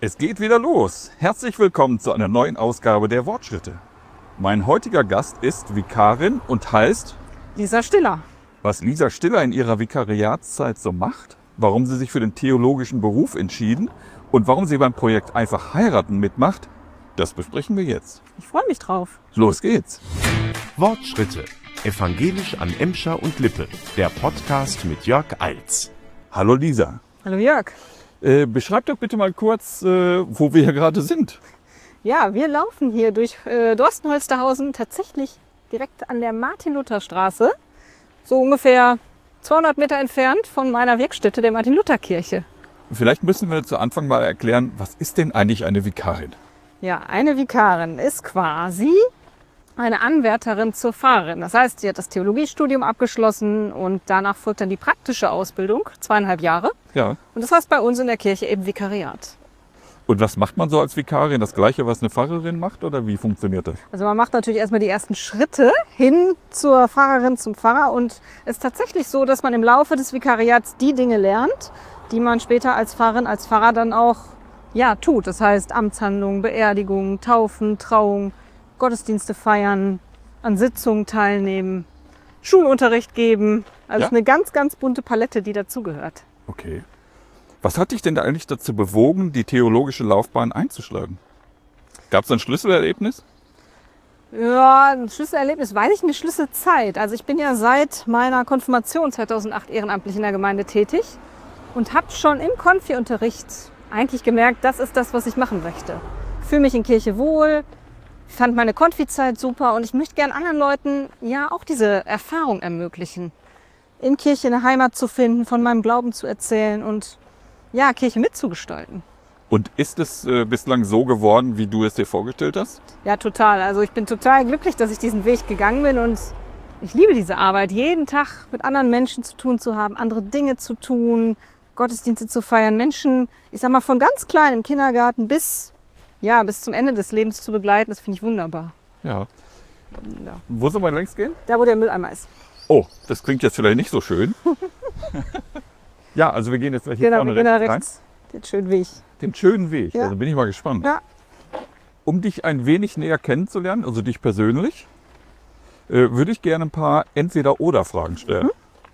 Es geht wieder los. Herzlich willkommen zu einer neuen Ausgabe der Wortschritte. Mein heutiger Gast ist Vikarin und heißt Lisa Stiller. Was Lisa Stiller in ihrer Vikariatszeit so macht, warum sie sich für den theologischen Beruf entschieden und warum sie beim Projekt Einfach heiraten mitmacht, das besprechen wir jetzt. Ich freue mich drauf. Los geht's. Wortschritte. Evangelisch an Emscher und Lippe. Der Podcast mit Jörg Eils. Hallo Lisa. Hallo Jörg. Beschreib doch bitte mal kurz, wo wir hier gerade sind. Ja, wir laufen hier durch Dorstenholsterhausen, tatsächlich direkt an der Martin-Luther-Straße, so ungefähr 200 Meter entfernt von meiner Werkstätte der Martin-Luther-Kirche. Vielleicht müssen wir zu Anfang mal erklären, was ist denn eigentlich eine Vikarin? Ja, eine Vikarin ist quasi eine Anwärterin zur Pfarrerin. Das heißt, sie hat das Theologiestudium abgeschlossen und danach folgt dann die praktische Ausbildung, 2,5 Jahre. Ja. Und das heißt bei uns in der Kirche eben Vikariat. Und was macht man so als Vikarin? Das Gleiche, was eine Pfarrerin macht, oder wie funktioniert das? Also man macht natürlich erstmal die ersten Schritte hin zur Pfarrerin, zum Pfarrer. Und es ist tatsächlich so, dass man im Laufe des Vikariats die Dinge lernt, die man später als Pfarrerin, als Pfarrer dann auch tut. Das heißt Amtshandlungen, Beerdigungen, Taufen, Trauung, Gottesdienste feiern, an Sitzungen teilnehmen, Schulunterricht geben. Also eine ganz, ganz bunte Palette, die dazugehört. Okay. Was hat dich denn da eigentlich dazu bewogen, die theologische Laufbahn einzuschlagen? Gab es ein Schlüsselerlebnis? Ja, ein Schlüsselerlebnis weiß ich, eine Schlüsselzeit. Also ich bin ja seit meiner Konfirmation 2008 ehrenamtlich in der Gemeinde tätig und habe schon im Konfi-Unterricht eigentlich gemerkt, das ist das, was ich machen möchte. Ich fühle mich in Kirche wohl, ich fand meine Konfi-Zeit super und ich möchte gern anderen Leuten auch diese Erfahrung ermöglichen. In Kirche eine Heimat zu finden, von meinem Glauben zu erzählen und Kirche mitzugestalten. Und ist es bislang so geworden, wie du es dir vorgestellt hast? Ja, total. Also ich bin total glücklich, dass ich diesen Weg gegangen bin und ich liebe diese Arbeit, jeden Tag mit anderen Menschen zu tun zu haben, andere Dinge zu tun, Gottesdienste zu feiern, Menschen, ich sag mal, von ganz klein im Kindergarten bis zum Ende des Lebens zu begleiten. Das finde ich wunderbar. Ja. Wo soll man längs gehen? Da, wo der Mülleimer ist. Oh, das klingt jetzt vielleicht nicht so schön. Ja, also wir gehen jetzt hier vorne rechts rein. Den schönen Weg. Den schönen Weg, Ja. also bin ich mal gespannt. Ja. Um dich ein wenig näher kennenzulernen, also dich persönlich, würde ich gerne ein paar Entweder-Oder-Fragen stellen.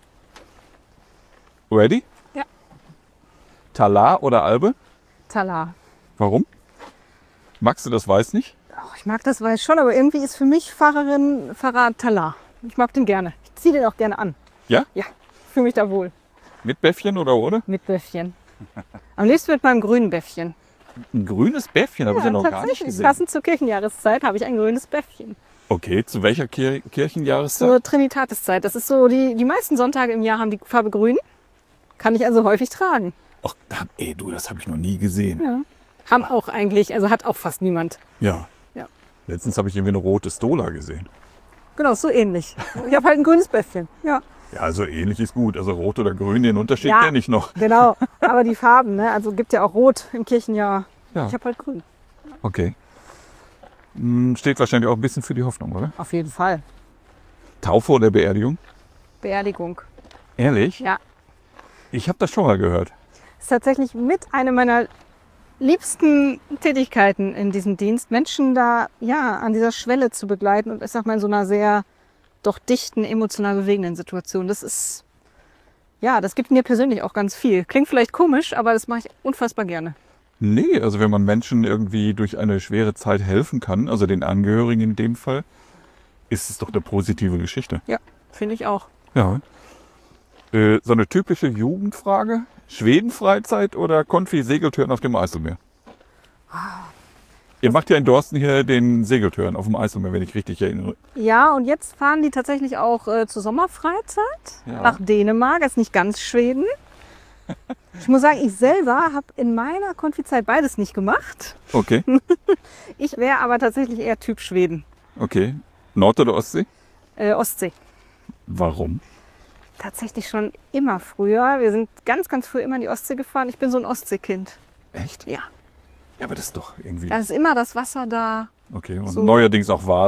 Ready? Ja. Talar oder Albe? Talar. Warum? Magst du das Weiß nicht? Oh, ich mag das Weiß schon, aber irgendwie ist für mich Pfarrer Talar. Ich mag den gerne. Ich ziehe den auch gerne an. Ja? Ja, fühle mich da wohl. Mit Bäffchen oder ohne? Mit Bäffchen. Am liebsten mit meinem grünen Bäffchen. Ein grünes Bäffchen, habe ich ja noch gar nicht tatsächlich. gesehen. Passend zur Kirchenjahreszeit habe ich ein grünes Bäffchen. Okay, zu welcher Kirchenjahreszeit? Zur Trinitatiszeit. Das ist so, die meisten Sonntage im Jahr haben die Farbe grün. Kann ich also häufig tragen. Ach, das habe ich noch nie gesehen. Ja. Haben auch eigentlich, also hat auch fast niemand. Ja. Ja. Letztens habe ich irgendwie eine rote Stola gesehen. Genau, so ähnlich. Ich habe halt ein grünes Bäffchen. Ja. Ja, also ähnlich ist gut. Also rot oder grün, den Unterschied Ja. kenne ich noch. Genau, aber die Farben, ne? Also gibt ja auch Rot im Kirchenjahr. Ja. Ich habe halt grün. Okay. Steht wahrscheinlich auch ein bisschen für die Hoffnung, oder? Auf jeden Fall. Taufe oder Beerdigung? Beerdigung. Ehrlich? Ja. Ich habe das schon mal gehört. Ist tatsächlich mit einer meiner liebsten Tätigkeiten in diesem Dienst, Menschen da an dieser Schwelle zu begleiten und ich sag mal in so einer sehr doch dichten, emotional bewegenden Situation. Das ist, das gibt mir persönlich auch ganz viel. Klingt vielleicht komisch, aber das mache ich unfassbar gerne. Nee, also wenn man Menschen irgendwie durch eine schwere Zeit helfen kann, also den Angehörigen in dem Fall, ist es doch eine positive Geschichte. Ja, finde ich auch. Ja. So eine typische Jugendfrage. Schwedenfreizeit oder Konfi-Segeltörn auf dem Eiselmeer? Ihr macht ja in Dorsten hier den Segeltörn auf dem Eiselmeer, wenn ich richtig erinnere. Ja, und jetzt fahren die tatsächlich auch zur Sommerfreizeit nach Dänemark. Das ist nicht ganz Schweden. Ich muss sagen, ich selber habe in meiner Konfizeit beides nicht gemacht. Okay, Ich wäre aber tatsächlich eher Typ Schweden. okay. Nord- oder Ostsee? Ostsee. Warum? Tatsächlich schon immer früher. Wir sind ganz, ganz früh immer in die Ostsee gefahren. Ich bin so ein Ostseekind. Echt? Ja. Ja, aber das ist doch irgendwie... Da ist immer das Wasser da. Okay, und so. neuerdings auch Wale.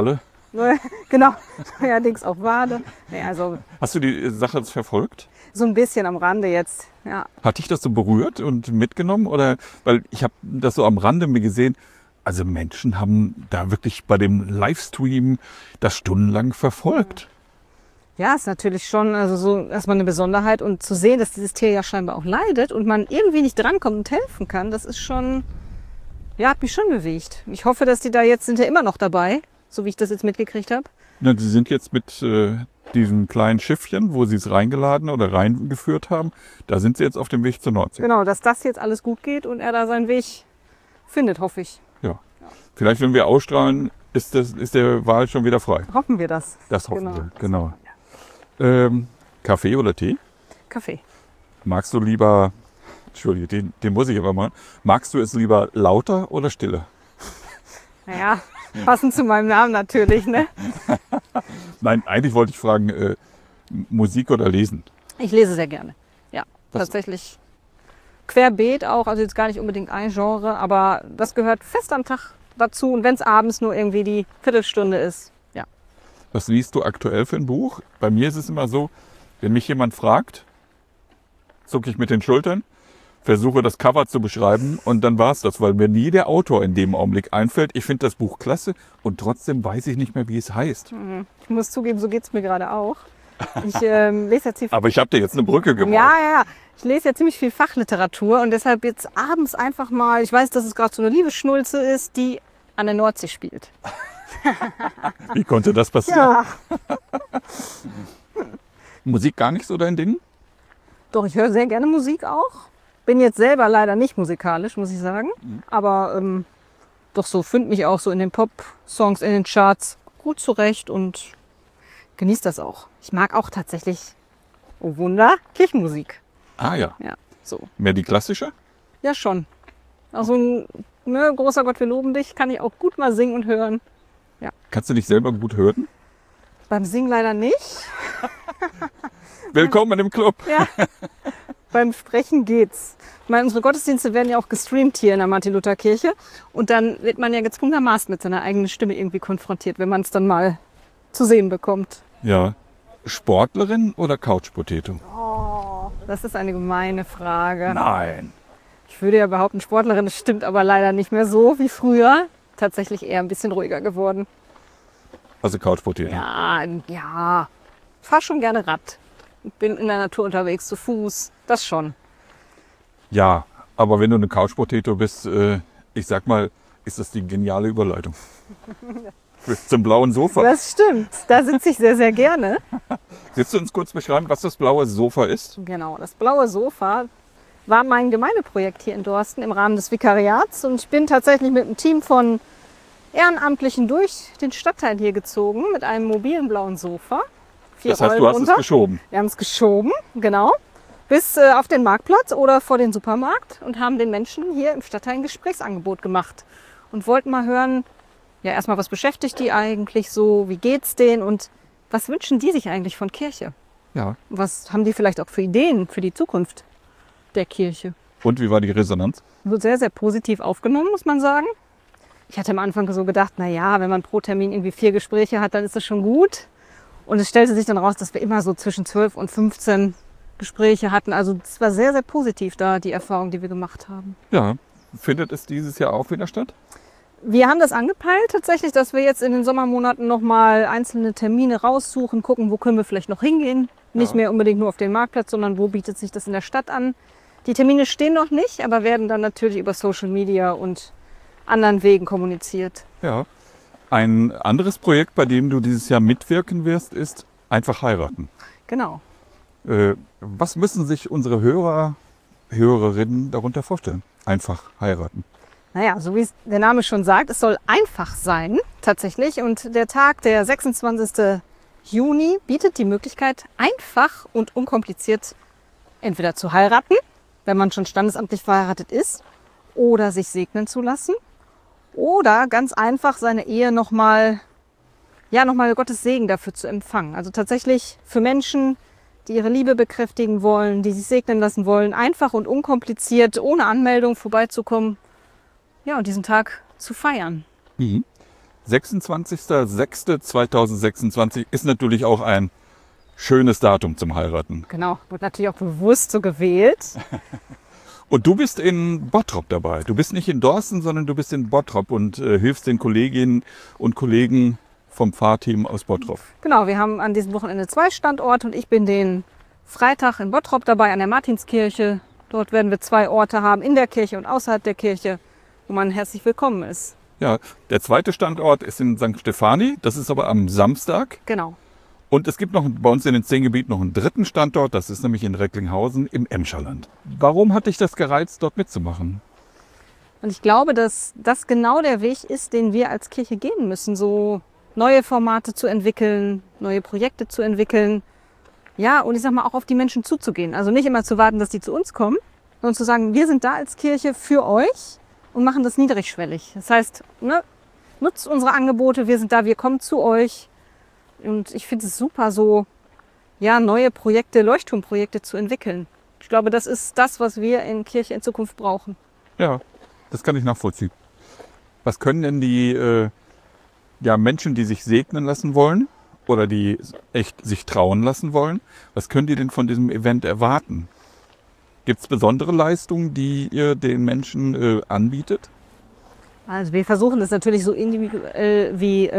Genau, allerdings auch Wade. Nee, also Hast du die Sache verfolgt? so ein bisschen am Rande jetzt. Ja. Hat dich das so berührt und mitgenommen? Oder, weil ich habe das so am Rande mir gesehen, also Menschen haben da wirklich bei dem Livestream das stundenlang verfolgt. Ja, ist natürlich schon also so erstmal eine Besonderheit und zu sehen, dass dieses Tier ja scheinbar auch leidet und man irgendwie nicht drankommt und helfen kann, das ist schon, ja, hat mich schon bewegt. Ich hoffe, dass die da jetzt sind ja immer noch dabei, so wie ich das jetzt mitgekriegt habe. Ja, sie sind jetzt mit diesen kleinen Schiffchen, wo sie es reingeladen oder reingeführt haben, da sind sie jetzt auf dem Weg zur Nordsee. Genau, dass das jetzt alles gut geht und er da seinen Weg findet, hoffe ich. Ja. Vielleicht, wenn wir ausstrahlen, ist der Wal schon wieder frei. Hoffen wir das. Das hoffen Genau. wir, genau. Kaffee oder Tee? Kaffee. Magst du lieber, Entschuldige, den muss ich aber mal, magst du es lieber lauter oder stiller? Naja, passend zu meinem Namen natürlich, ne? Nein, eigentlich wollte ich fragen, Musik oder Lesen? Ich lese sehr gerne. Ja, Was- tatsächlich querbeet auch, also jetzt gar nicht unbedingt ein Genre, aber das gehört fest am Tag dazu und wenn es abends nur irgendwie die Viertelstunde ist. Ja. Was liest du aktuell für ein Buch? Bei mir ist es immer so, wenn mich jemand fragt, zucke ich mit den Schultern, versuche das Cover zu beschreiben und dann war es das, weil mir nie der Autor in dem Augenblick einfällt. Ich finde das Buch klasse und trotzdem weiß ich nicht mehr, wie es heißt. Ich muss zugeben, so geht es mir gerade auch. Ich lese ja ziemlich Aber ich habe dir jetzt eine Brücke gemacht. ja. Ich lese ja ziemlich viel Fachliteratur und deshalb jetzt abends einfach mal, ich weiß, dass es gerade so eine Liebesschnulze ist, die an der Nordsee spielt. Wie konnte das passieren? Ja. Musik gar nicht so dein Ding? Doch, ich höre sehr gerne Musik auch. Bin jetzt selber leider nicht musikalisch, muss ich sagen. Aber doch so, finde mich auch so in den Pop-Songs, in den Charts gut zurecht und genieße das auch. Ich mag auch tatsächlich, oh Wunder, Kirchenmusik. Ah ja, Ja, so. mehr die klassische? Ja, schon. Also ein großer Gott, wir loben dich, kann ich auch gut mal singen und hören. Kannst du dich selber gut hören? Beim Singen leider nicht. Willkommen im Club. Ja. Beim Sprechen geht's. Ich meine, unsere Gottesdienste werden ja auch gestreamt hier in der Martin-Luther-Kirche. Und dann wird man ja gezwungenermaßen mit seiner eigenen Stimme irgendwie konfrontiert, wenn man es dann mal zu sehen bekommt. Ja. Sportlerin oder Couch-Potato? Das ist eine gemeine Frage. Nein. Ich würde ja behaupten, Sportlerin, das stimmt aber leider nicht mehr so wie früher. Tatsächlich eher ein bisschen ruhiger geworden. Also Couch-Potato. Ja. Fahr schon gerne Rad. Bin in der Natur unterwegs, zu Fuß. Das schon. Ja, aber wenn du eine Couch-Potato bist, ich sag mal, ist das die geniale Überleitung. Zum blauen Sofa. Das stimmt. Da sitze ich sehr, sehr gerne. Willst du uns kurz beschreiben, was das blaue Sofa ist? Genau, das blaue Sofa war mein Gemeindeprojekt hier in Dorsten im Rahmen des Vikariats. Und ich bin tatsächlich mit einem Team von Ehrenamtlichen durch den Stadtteil hier gezogen mit einem mobilen blauen Sofa. 4 Das heißt, Rollen du hast es runter. geschoben. Wir haben es geschoben, genau, bis auf den Marktplatz oder vor den Supermarkt und haben den Menschen hier im Stadtteil ein Gesprächsangebot gemacht und wollten mal hören, ja erstmal, was beschäftigt die eigentlich so, wie geht's denen und was wünschen die sich eigentlich von Kirche? Ja. Was haben die vielleicht auch für Ideen für die Zukunft der Kirche? Und wie war die Resonanz? Wird sehr, sehr positiv aufgenommen, muss man sagen. Ich hatte am Anfang so gedacht, na ja, wenn man pro Termin irgendwie 4 Gespräche hat, dann ist das schon gut. Und es stellte sich dann raus, dass wir immer so zwischen 12 und 15 Gespräche hatten. Also es war sehr, sehr positiv da, die Erfahrung, die wir gemacht haben. Ja. Findet es dieses Jahr auch wieder statt? Wir haben das angepeilt tatsächlich, dass wir jetzt in den Sommermonaten nochmal einzelne Termine raussuchen, gucken, wo können wir vielleicht noch hingehen. Nicht mehr unbedingt nur auf den Marktplatz, sondern wo bietet sich das in der Stadt an. Die Termine stehen noch nicht, aber werden dann natürlich über Social Media und anderen Wegen kommuniziert. Ja. Ein anderes Projekt, bei dem du dieses Jahr mitwirken wirst, ist Einfach heiraten. Genau. Was müssen sich unsere Hörerinnen darunter vorstellen? Einfach heiraten. Naja, so wie es der Name schon sagt, es soll einfach sein, tatsächlich. Und der Tag, der 26. Juni, bietet die Möglichkeit, einfach und unkompliziert entweder zu heiraten, wenn man schon standesamtlich verheiratet ist, oder sich segnen zu lassen. Oder ganz einfach seine Ehe nochmal Gottes Segen dafür zu empfangen. Also tatsächlich für Menschen, die ihre Liebe bekräftigen wollen, die sich segnen lassen wollen, einfach und unkompliziert, ohne Anmeldung vorbeizukommen. Ja, und diesen Tag zu feiern. Mhm. 26.06.2026 ist natürlich auch ein schönes Datum zum Heiraten. Genau, wird natürlich auch bewusst so gewählt. Und du bist in Bottrop dabei. Du bist nicht in Dorsten, sondern du bist in Bottrop und hilfst den Kolleginnen und Kollegen vom Pfarrteam aus Bottrop. Genau, wir haben an diesem Wochenende 2 Standorte und ich bin den Freitag in Bottrop dabei an der Martinskirche. Dort werden wir 2 Orte haben, in der Kirche und außerhalb der Kirche, wo man herzlich willkommen ist. Ja, der zweite Standort ist in St. Stefani. Das ist aber am Samstag. Genau. Und es gibt noch bei uns in den 10 Gebieten noch einen dritten Standort, das ist nämlich in Recklinghausen im Emscherland. Warum hat dich das gereizt, dort mitzumachen? Und ich glaube, dass das genau der Weg ist, den wir als Kirche gehen müssen, so neue Formate zu entwickeln, neue Projekte zu entwickeln. Ja, und ich sag mal, auch auf die Menschen zuzugehen. Also nicht immer zu warten, dass die zu uns kommen, sondern zu sagen, wir sind da als Kirche für euch und machen das niedrigschwellig. Das heißt, nutzt unsere Angebote, wir sind da, wir kommen zu euch. Und ich finde es super, so neue Projekte, Leuchtturmprojekte zu entwickeln. Ich glaube, das ist das, was wir in Kirche in Zukunft brauchen. Ja, das kann ich nachvollziehen. Was können denn die Menschen, die sich segnen lassen wollen oder die echt sich trauen lassen wollen, was können die denn von diesem Event erwarten? Gibt es besondere Leistungen, die ihr den Menschen anbietet? Also wir versuchen das natürlich so individuell wie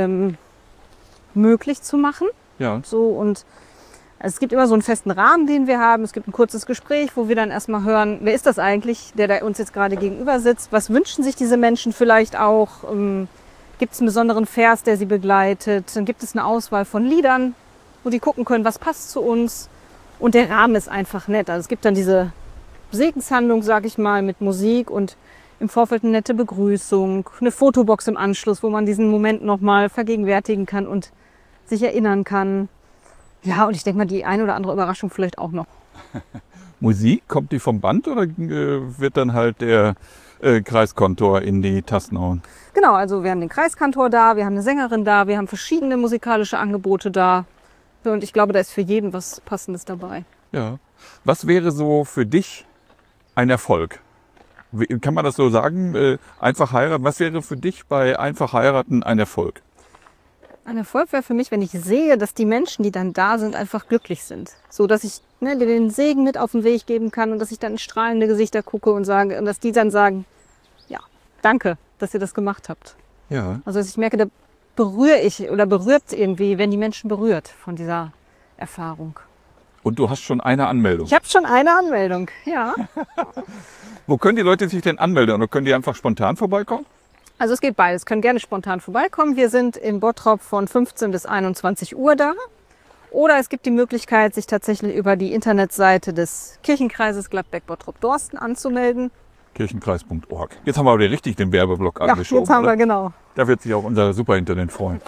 möglich zu machen. Ja. So, und es gibt immer so einen festen Rahmen, den wir haben. Es gibt ein kurzes Gespräch, wo wir dann erstmal hören, wer ist das eigentlich, der da uns jetzt gerade gegenüber sitzt? Was wünschen sich diese Menschen vielleicht auch? Gibt es einen besonderen Vers, der sie begleitet? Dann gibt es eine Auswahl von Liedern, wo die gucken können, was passt zu uns. Und der Rahmen ist einfach nett. Also es gibt dann diese Segenshandlung, sag ich mal, mit Musik und im Vorfeld eine nette Begrüßung, eine Fotobox im Anschluss, wo man diesen Moment nochmal vergegenwärtigen kann und sich erinnern kann. Ja, und ich denke mal, die eine oder andere Überraschung vielleicht auch noch. Musik, kommt die vom Band oder wird dann halt der Kreiskantor in die Tasten hauen? Genau, also wir haben den Kreiskantor da, wir haben eine Sängerin da, wir haben verschiedene musikalische Angebote da. Und ich glaube, da ist für jeden was Passendes dabei. Ja. Was wäre so für dich ein Erfolg? Kann man das so sagen? Einfach heiraten. Was wäre für dich bei einfach heiraten ein Erfolg? Ein Erfolg wäre für mich, wenn ich sehe, dass die Menschen, die dann da sind, einfach glücklich sind. So, dass ich dir den Segen mit auf den Weg geben kann und dass ich dann in strahlende Gesichter gucke und sage, und dass die dann sagen, ja, danke, dass ihr das gemacht habt. Ja. Also dass ich merke, da berühre ich oder berührt irgendwie, wenn die Menschen berührt von dieser Erfahrung. Und du hast schon eine Anmeldung. Ich habe schon eine Anmeldung, ja. Wo können die Leute sich denn anmelden? Oder können die einfach spontan vorbeikommen? Also es geht beides. Können gerne spontan vorbeikommen. Wir sind in Bottrop von 15 bis 21 Uhr da. Oder es gibt die Möglichkeit, sich tatsächlich über die Internetseite des Kirchenkreises Gladbeck-Bottrop-Dorsten anzumelden. Kirchenkreis.org. Jetzt haben wir aber richtig den Werbeblock angeschoben. Jetzt haben wir, oder? genau. Da wird sich auch unser Superintendent freuen.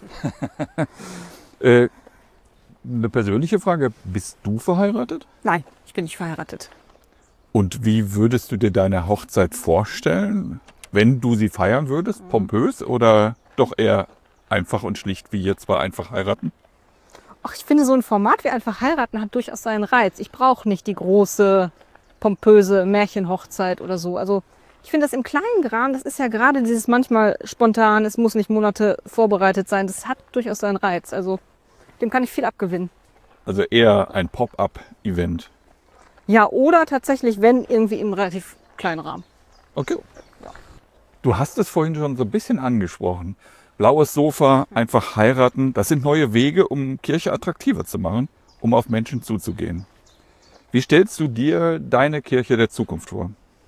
Eine persönliche Frage. Bist du verheiratet? Nein, ich bin nicht verheiratet. Und wie würdest du dir deine Hochzeit vorstellen, wenn du sie feiern würdest? Pompös oder doch eher einfach und schlicht wie jetzt bei Einfach heiraten? Ach, ich finde, so ein Format wie Einfach heiraten hat durchaus seinen Reiz. Ich brauche nicht die große, pompöse Märchenhochzeit oder so. Also ich finde das im kleinen Rahmen, das ist ja gerade dieses manchmal spontan, es muss nicht Monate vorbereitet sein. Das hat durchaus seinen Reiz. Also dem kann ich viel abgewinnen. Also eher ein Pop-up-Event. Ja, oder tatsächlich, wenn, irgendwie im relativ kleinen Rahmen. Okay. Du hast es vorhin schon so ein bisschen angesprochen. Blaues Sofa, einfach heiraten, das sind neue Wege, um Kirche attraktiver zu machen, um auf Menschen zuzugehen. Wie stellst du dir deine Kirche der Zukunft vor?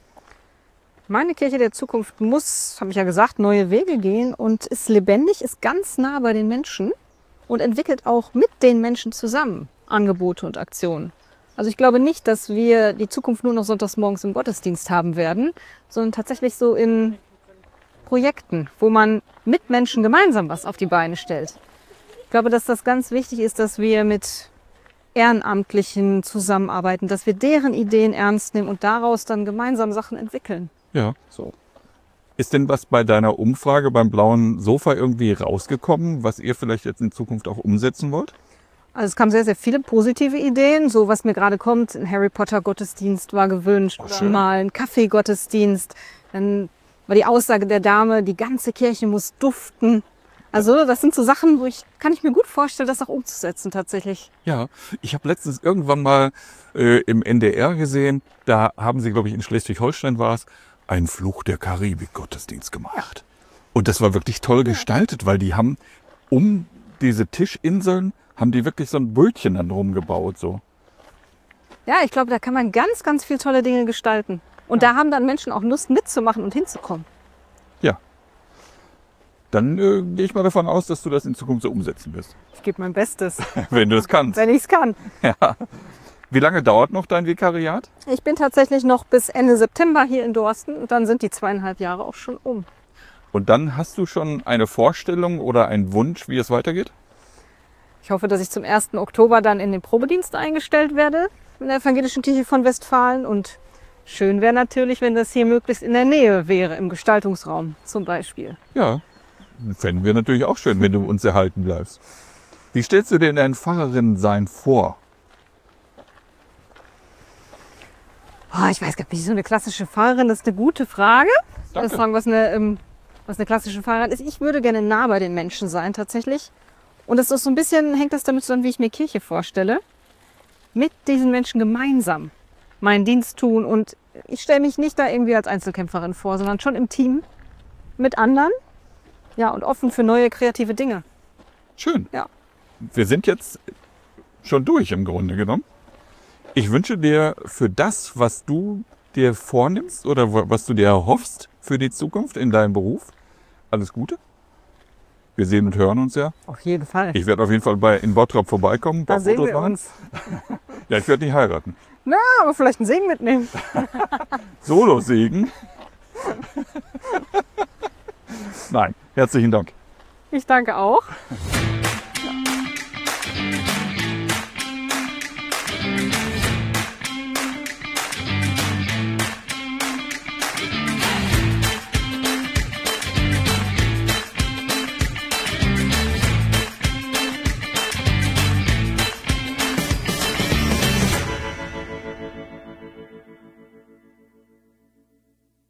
Meine Kirche der Zukunft muss, habe ich ja gesagt, neue Wege gehen und ist lebendig, ist ganz nah bei den Menschen und entwickelt auch mit den Menschen zusammen Angebote und Aktionen. Also ich glaube nicht, dass wir die Zukunft nur noch sonntags morgens im Gottesdienst haben werden, sondern tatsächlich so in Projekten, wo man mit Menschen gemeinsam was auf die Beine stellt. Ich glaube, dass das ganz wichtig ist, dass wir mit Ehrenamtlichen zusammenarbeiten, dass wir deren Ideen ernst nehmen und daraus dann gemeinsam Sachen entwickeln. Ja, so. Ist denn was bei deiner Umfrage beim blauen Sofa irgendwie rausgekommen, was ihr vielleicht jetzt in Zukunft auch umsetzen wollt? Also es kamen sehr, sehr viele positive Ideen. So was mir gerade kommt, ein Harry Potter Gottesdienst war gewünscht, oder mal ein Kaffee-Gottesdienst. Dann war die Aussage der Dame, die ganze Kirche muss duften. Also das sind so Sachen, kann ich mir gut vorstellen, das auch umzusetzen tatsächlich. Ja, ich habe letztens irgendwann mal im NDR gesehen, da haben sie, glaube ich, in Schleswig-Holstein war es, einen Fluch der Karibik-Gottesdienst gemacht. Und das war wirklich toll gestaltet, weil die haben um diese Tischinseln, haben die wirklich so ein Brötchen dann rumgebaut. So. Ja, ich glaube, da kann man ganz, ganz viele tolle Dinge gestalten. Und da haben dann Menschen auch Lust mitzumachen und hinzukommen. Ja. Dann gehe ich mal davon aus, dass du das in Zukunft so umsetzen wirst. Ich gebe mein Bestes, Wenn du es kannst. wenn ich es kann. Ja. Wie lange dauert noch dein Vikariat? Ich bin tatsächlich noch bis Ende September hier in Dorsten und dann sind die 2,5 Jahre auch schon um. Und dann hast du schon eine Vorstellung oder einen Wunsch, wie es weitergeht? Ich hoffe, dass ich zum 1. Oktober dann in den Probedienst eingestellt werde in der Evangelischen Kirche von Westfalen. Und schön wäre natürlich, wenn das hier möglichst in der Nähe wäre, im Gestaltungsraum zum Beispiel. Ja, fänden wir natürlich auch schön, wenn du uns erhalten bleibst. Wie stellst du dir dein Pfarrerin-Sein vor? Oh, ich weiß gar nicht, so eine klassische Pfarrerin, das ist eine gute Frage. Danke. Das fragen, was eine klassische Pfarrerin ist. Ich würde gerne nah bei den Menschen sein tatsächlich. Und das ist so ein bisschen, hängt das damit zusammen, wie ich mir Kirche vorstelle. Mit diesen Menschen gemeinsam meinen Dienst tun. Und ich stelle mich nicht da irgendwie als Einzelkämpferin vor, sondern schon im Team mit anderen. Ja, und offen für neue kreative Dinge. Schön. Ja. Wir sind jetzt schon durch im Grunde genommen. Ich wünsche dir für das, was du dir vornimmst oder was du dir erhoffst für die Zukunft in deinem Beruf, alles Gute. Wir sehen und hören uns ja. Auf jeden Fall. Ich werde auf jeden Fall in Bottrop vorbeikommen. ein paar Da sehen Fotos wir machen. uns. Ja, ich werde nicht heiraten. Na, aber vielleicht einen Segen mitnehmen. Solo-Segen. Nein, herzlichen Dank. Ich danke auch.